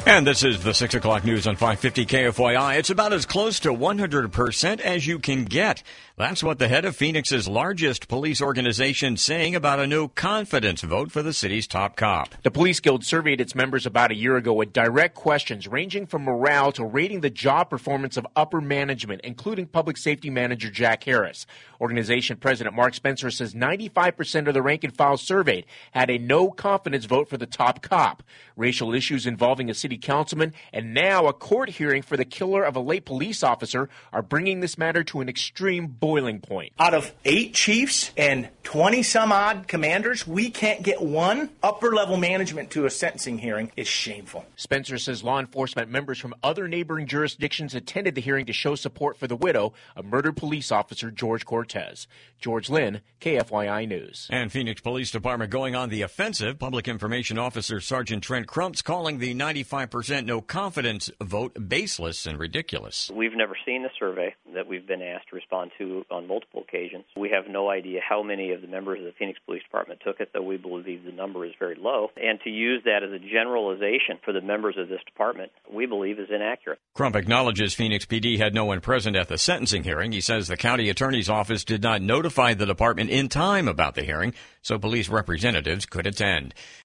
And this is the 6 o'clock news on 550 KFYI. It's about as close to 100% as you can get. That's what the head of Phoenix's largest police organization saying about a no confidence vote for the city's top cop. The Police Guild surveyed its members about a year ago with direct questions ranging from morale to rating the job performance of upper management, including public safety manager Jack Harris. Organization President Mark Spencer says 95% of the rank and file surveyed had a no confidence vote for the top cop. Racial issues involving a city councilman and now a court hearing for the killer of a late police officer are bringing this matter to an extreme boiling point. Out of 8 chiefs and 20 some odd commanders, we can't get one upper level management to a sentencing hearing. Is shameful. Spencer says law enforcement members from other neighboring jurisdictions attended the hearing to show support for the widow of murdered police officer George Cortez. George Lynn, KFYI News. And Phoenix Police Department going on the offensive. Public Information Officer Sergeant Trent Crumps calling the 95% no confidence vote baseless and ridiculous. We've never seen the survey that we've been asked to respond to on multiple occasions. We have no idea how many of the members of the Phoenix Police Department took it, though we believe the number is very low. And to use that as a generalization for the members of this department, we believe is inaccurate. Crump acknowledges Phoenix PD had no one present at the sentencing hearing. He says the county attorney's office did not notify the department in time about the hearing, so police representatives could attend.